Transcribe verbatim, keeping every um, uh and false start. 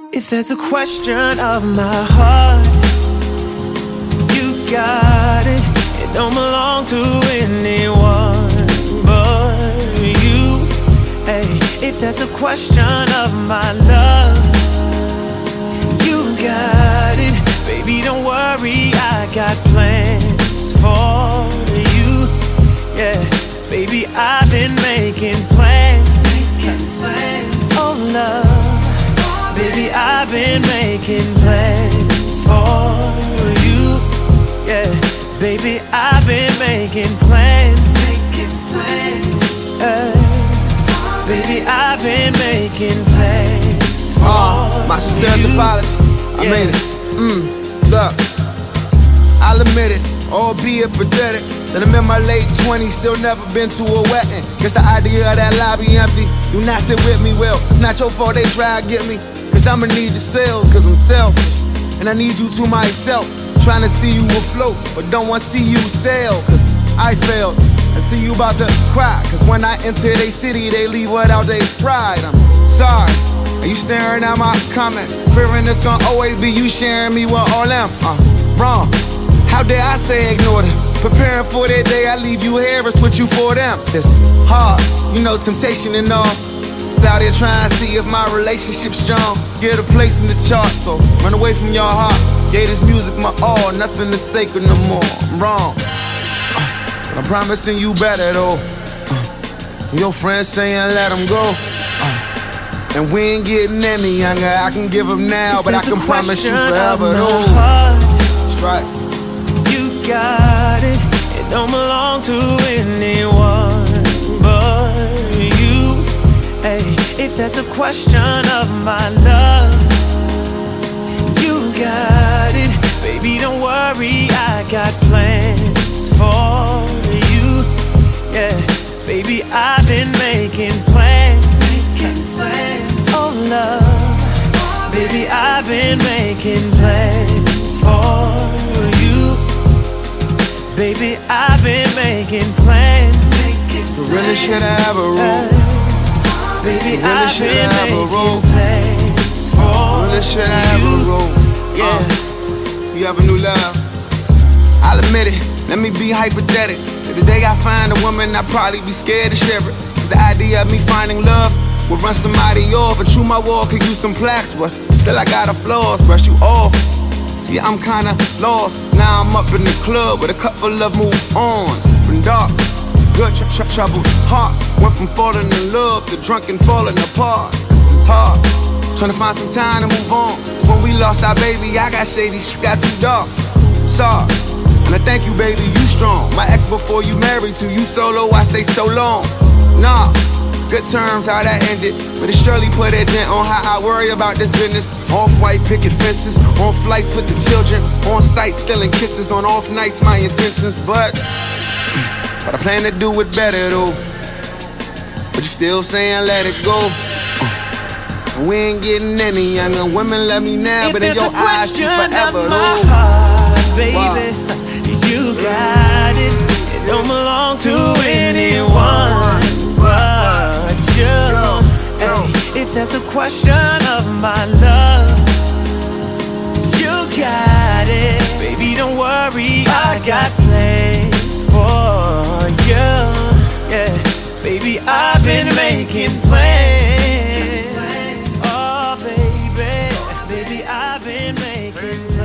If there's a question of my heart, you got it. It don't belong to anyone but you. Hey, if there's a question of my love, you got it. Baby, don't worry, I got plans for you. Yeah, baby, I've been making plans. Making plans. Oh, love, baby, I've been making plans for you. Yeah, baby, I've been making plans. Making plans. Uh, baby, I've been making plans for uh, my sincere you. apology. I Yeah. made it. Mm, look, I'll admit it, albeit pathetic, that I'm in my late twenties, still never been to a wedding. Guess the idea of that lobby empty do not sit with me well. It's not your fault they try to get me, cause I'ma need the sales, cause I'm selfish, and I need you to myself. Trying to see you afloat, but don't want to see you sail, cause I failed. I see you about to cry, cause when I enter they city, they leave without their pride. I'm sorry. Are you staring at my comments, fearing it's gonna always be you sharing me with all them? Uh, wrong. How dare I say ignore them? Preparing for that day, I leave you here and switch you for them. It's hard, you know, temptation and all. Out here trying to see if my relationship's strong. Get a place in the chart, so run away from your heart. Gave this music my all, nothing is sacred no more. I'm wrong, uh, but I'm promising you better though. Uh, your friends saying let them go. Uh, And we ain't getting any younger, I can give them now, but I can promise you forever though. That's right. You got it, it don't belong to anyone but you. Hey, if there's a question of my love, you got it. Baby, don't worry, I got plans for you. Yeah, baby, I've been making plans. Making plans. Oh, love, baby, I've been making plans for you. Baby, I've been making plans. We really should have a rule. Baby, really I've should been have a rule. making plans for Really should have a rule. Yeah. Uh, you have a new love. I'll admit it, let me be hypothetical. If the day I find a woman, I'd probably be scared to share it. The idea of me finding love will run somebody off, and true my wall could use some plaques, but still I got a flaws, brush you off. Yeah, I'm kinda lost. Now I'm up in the club with a couple of move-ons. Been dark, good tr tr troubled heart. Went from falling in love to drunk and falling apart. This is hard, trying to find some time to move on. So when we lost our baby, I got shady, shit got too dark. Sorry, and I thank you, baby, you strong. My ex before you married to you solo, I say so long. Nah. Good terms, how that ended, but it surely put a dent on how I worry about this business. Off-white picket fences, on flights with the children, on site stealing kisses, on off nights my intentions, but but I plan to do it better though. But you still saying let it go. Uh, we ain't getting any younger. Women love me now, if but in your eyes see forever my though. Heart, baby, wow. You got it. It don't belong to anyone but you. Hey, if there's a question of my love, you got it. Baby, don't worry, I got plans for you. Yeah, baby, I've been making plans. Oh, baby, baby, I've been making plans.